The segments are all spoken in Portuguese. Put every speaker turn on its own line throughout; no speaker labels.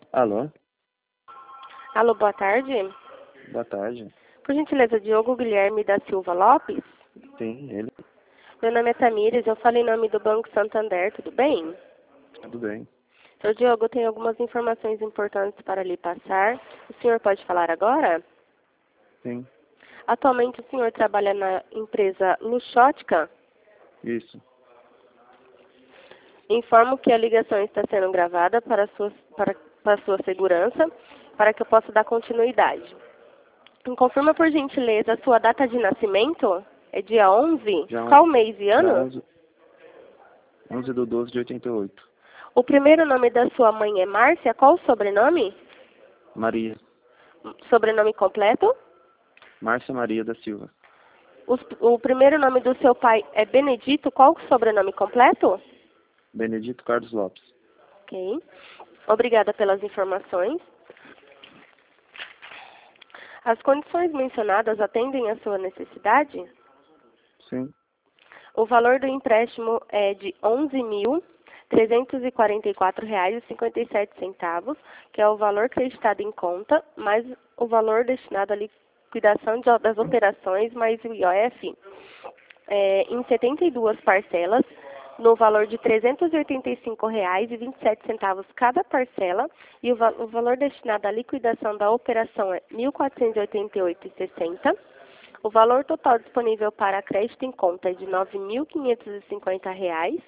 Alô?
Alô, boa tarde.
Boa tarde.
Por gentileza, Diogo Guilherme da Silva Lopes?
Sim, ele.
Meu nome é Tamires, eu falo em nome do Banco Santander, tudo bem?
Tudo bem.
Seu Diogo, eu tenho algumas informações importantes para lhe passar. O senhor pode falar agora?
Sim,
Atualmente o senhor trabalha na empresa Luxótica?
isso.
Informo que a ligação está sendo gravada para sua segurança, para que eu possa dar continuidade. Confirma, por gentileza, a sua data de nascimento? É dia 11?
Já,
Qual mês e
já
ano?
11/12/88.
O primeiro nome da sua mãe é Márcia. Qual o sobrenome?
Maria.
Sobrenome completo?
Márcia Maria da Silva.
O primeiro nome do seu pai é Benedito. Qual o sobrenome completo?
Benedito Carlos Lopes.
Ok. Obrigada pelas informações. As condições mencionadas atendem à sua necessidade?
Sim,
O valor do empréstimo é de R$ 11.344,57, que é o valor acreditado em conta, mais o valor destinado à liquidação das operações, mais o IOF, em 72 parcelas, no valor de R$ 385,27 cada parcela, e o valor destinado à liquidação da operação é R$ 1.488,60. O valor total disponível para crédito em conta é de R$ 9.550.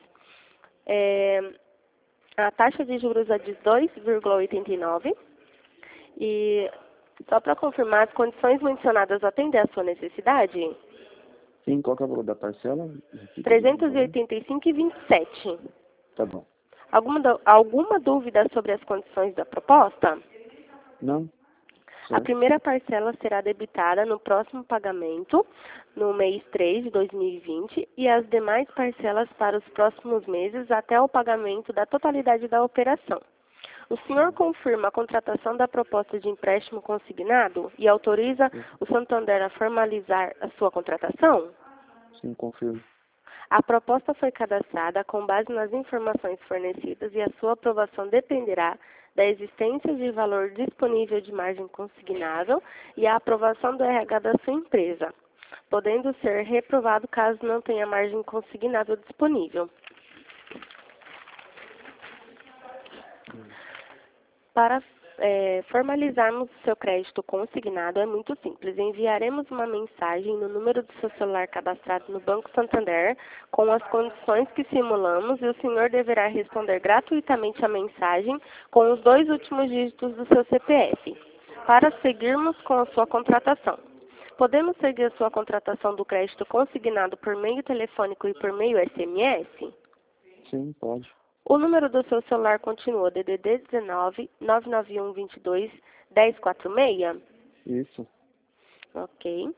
A taxa de juros é de 2,89. E só para confirmar, as condições mencionadas atendem à sua necessidade?
sim. Qual que é o valor da parcela?
R$ 385,27.
Tá bom.
Alguma dúvida sobre as condições da proposta?
Não?
A
Certo.
primeira parcela será debitada no próximo pagamento, no mês 3 de 2020, e as demais parcelas para os próximos meses até o pagamento da totalidade da operação. O senhor confirma a contratação da proposta de empréstimo consignado e autoriza o Santander a formalizar a sua contratação?
Sim, confirmo.
A proposta foi cadastrada com base nas informações fornecidas e a sua aprovação dependerá da existência de valor disponível de margem consignável e a aprovação do RH da sua empresa, podendo ser reprovado caso não tenha margem consignável disponível. Para formalizarmos o seu crédito consignado é muito simples. Enviaremos uma mensagem no número do seu celular cadastrado no Banco Santander com as condições que simulamos e o senhor deverá responder gratuitamente a mensagem com os 2 últimos dígitos do seu CPF para seguirmos com a sua contratação. Podemos seguir a sua contratação do crédito consignado por meio telefônico e por meio SMS?
Sim, pode.
O número do seu celular continua DDD 19 991 22 1046?
Isso.
Ok.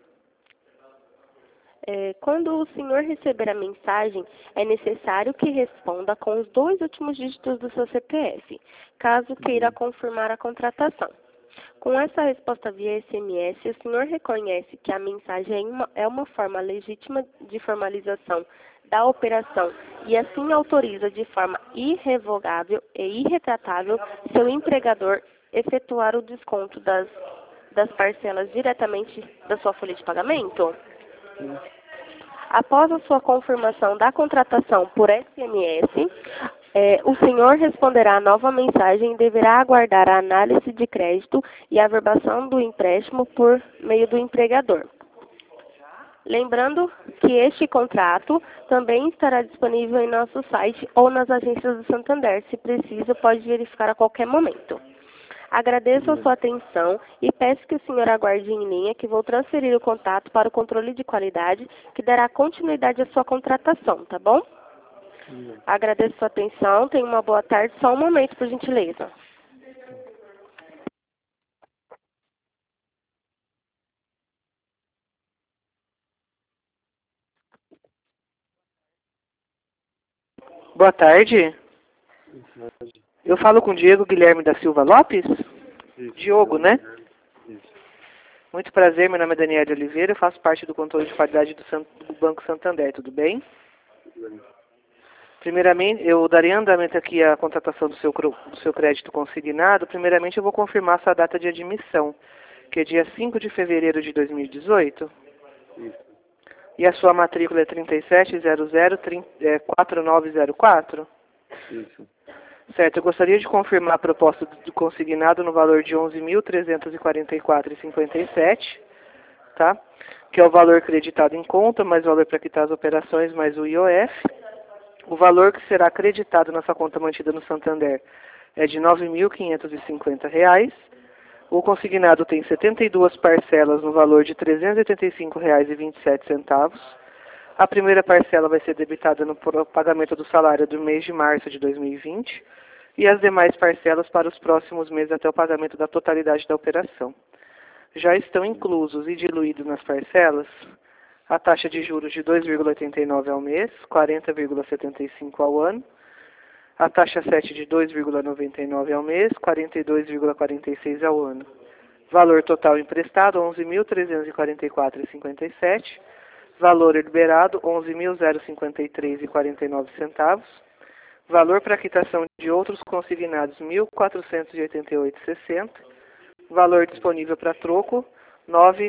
Quando o senhor receber a mensagem, é necessário que responda com os 2 últimos dígitos do seu CPF, caso queira confirmar a contratação. Com essa resposta via SMS, o senhor reconhece que a mensagem é uma forma legítima de formalização da operação e assim autoriza de forma irrevogável e irretratável seu empregador efetuar o desconto das parcelas diretamente da sua folha de pagamento?
Sim.
Após a sua confirmação da contratação por SMS, o senhor responderá a nova mensagem e deverá aguardar a análise de crédito e a averbação do empréstimo por meio do empregador. Lembrando que este contrato também estará disponível em nosso site ou nas agências do Santander. Se precisa, pode verificar a qualquer momento. Agradeço a sua atenção e peço que o senhor aguarde em linha que vou transferir o contato para o controle de qualidade que dará continuidade à sua contratação, tá bom? Agradeço a sua atenção, tenha uma boa tarde. Só um momento, por gentileza. Boa tarde. Eu falo com Diego Guilherme da Silva Lopes?
Isso.
Diogo, né?
Isso.
Muito prazer, meu nome é Daniela de Oliveira, eu faço parte do controle de qualidade do Banco Santander, tudo bem?
Tudo bem.
Primeiramente, eu daria andamento aqui à contratação do seu crédito consignado. Primeiramente, eu vou confirmar sua data de admissão, que é dia 5 de fevereiro de 2018.
Isso.
E a sua matrícula é 3700-4904?
Isso.
Certo, eu gostaria de confirmar a proposta do consignado no valor de R$ 11.344,57, tá? Que é o valor creditado em conta, mais o valor para quitar as operações, mais o IOF. O valor que será acreditado nessa conta mantida no Santander é de R$ 9.550. O consignado tem 72 parcelas no valor de R$ 385,27. A primeira parcela vai ser debitada no pagamento do salário do mês de março de 2020 e as demais parcelas para os próximos meses até o pagamento da totalidade da operação. Já estão inclusos e diluídos nas parcelas a taxa de juros de 2,89 ao mês, 40,75 ao ano, a taxa 7 de 2,99 ao mês, 42,46 ao ano. Valor total emprestado, R$ 11.344,57. Valor liberado, R$ 11.053,49. Valor para quitação de outros consignados, R$ 1.488,60. Valor disponível para troco, R$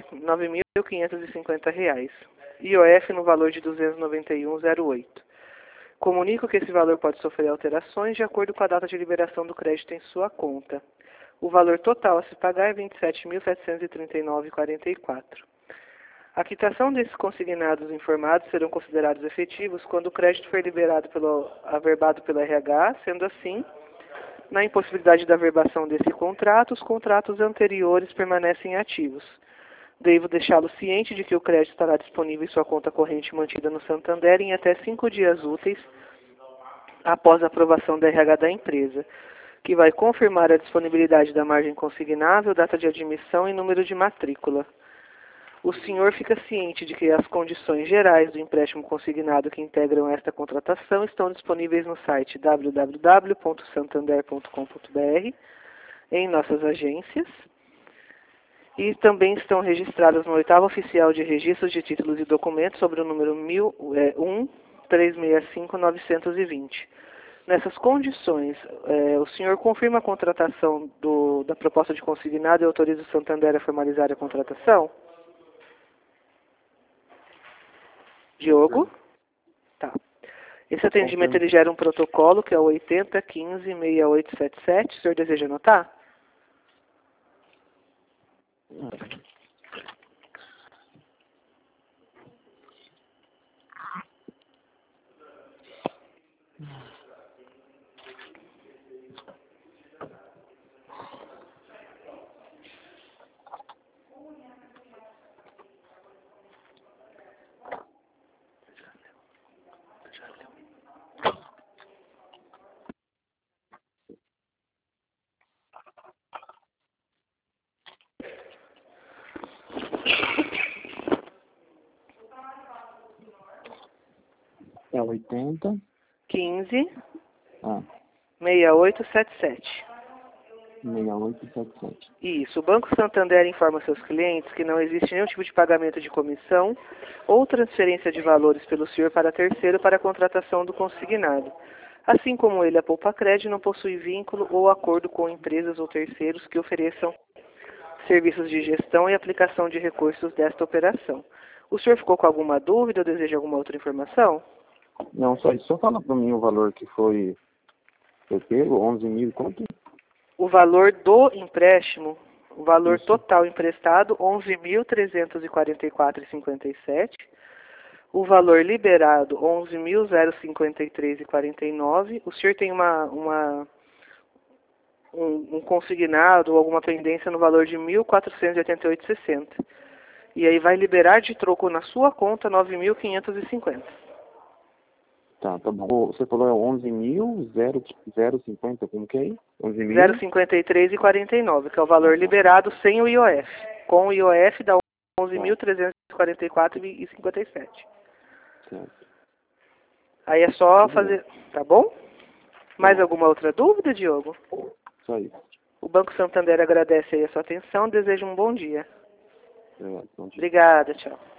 9.550. IOF no valor de R$ 291,08. Comunico que esse valor pode sofrer alterações de acordo com a data de liberação do crédito em sua conta. O valor total a se pagar é R$ 27.739,44. A quitação desses consignados informados serão considerados efetivos quando o crédito for liberado averbado pelo RH, sendo assim, na impossibilidade da averbação desse contrato, os contratos anteriores permanecem ativos. Devo deixá-lo ciente de que o crédito estará disponível em sua conta corrente mantida no Santander em até 5 dias úteis após a aprovação da RH da empresa, que vai confirmar a disponibilidade da margem consignável, data de admissão e número de matrícula. O senhor fica ciente de que as condições gerais do empréstimo consignado que integram esta contratação estão disponíveis no site www.santander.com.br, em nossas agências, e também estão registradas no 8º Oficial de Registros de Títulos e Documentos sobre o número 1.365.920. Nessas condições, o senhor confirma a contratação da proposta de consignado e autoriza o Santander a formalizar a contratação? Diogo? Tá. Esse atendimento ele gera um protocolo que é o 8015-6877. O senhor deseja anotar?
É 80.
15
Ah,
6877.
6877.
Isso. O Banco Santander informa seus clientes que não existe nenhum tipo de pagamento de comissão ou transferência de valores pelo senhor para terceiro para a contratação do consignado. Assim como ele, a Poupacred não possui vínculo ou acordo com empresas ou terceiros que ofereçam serviços de gestão e aplicação de recursos desta operação. O senhor ficou com alguma dúvida ou deseja alguma outra informação?
Não, só isso. Só fala para mim o valor que foi pego, 11 mil, quanto?
O valor do empréstimo, o valor total emprestado, R$ 11.344,57. O valor liberado, R$ 11.053,49. O senhor tem um consignado ou alguma pendência no valor de R$ 1.488,60. E aí vai liberar de troco na sua conta R$ 9.550.
Tá bom. Você falou é 11.050, como que é aí?
0,53,49, que é o valor liberado sem o IOF. Com o IOF dá 11.344,57.
Certo.
Aí é só fazer, tá bom? Mais alguma outra dúvida, Diogo?
Só isso.
O Banco Santander agradece aí a sua atenção, deseja um bom dia.
Obrigado. Bom dia.
Obrigada, tchau.